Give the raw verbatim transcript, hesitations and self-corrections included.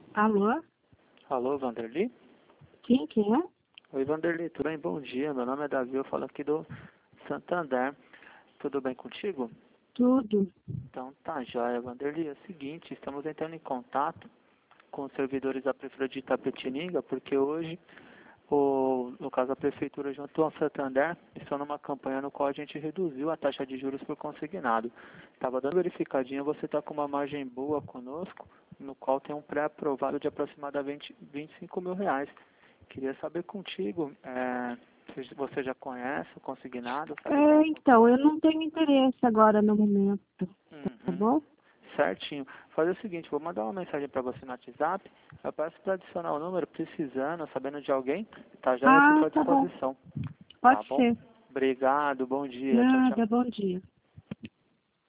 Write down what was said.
Alô? Alô, Vanderly? Sim, quem é? Oi, Vanderly, tudo bem? Bom dia, meu nome é Davi, eu falo aqui do Santander. Tudo bem contigo? Tudo. Então tá joia, Vanderly. É o seguinte, estamos entrando em contato com os servidores da Prefeitura de Itapetininga, porque hoje, o, no caso a Prefeitura junto ao Santander, estão numa campanha no qual a gente reduziu a taxa de juros por consignado. Estava dando verificadinha, você está com uma margem boa conosco, no qual tem um pré-aprovado de aproximadamente vinte e cinco mil reais. Queria saber contigo, é, se você já conhece o consignado? Sabe É, como então, eu funciona? não tenho interesse agora no momento, tá Uhum. bom? Certinho. Fazer o seguinte, vou mandar uma mensagem para você no WhatsApp. Eu peço para adicionar o número, precisando, sabendo de alguém, tá? Já eu fico Ah, à tá bom. disposição. Tá Pode bom? ser. Obrigado, bom dia. Tchau, tchau. Nada, bom dia.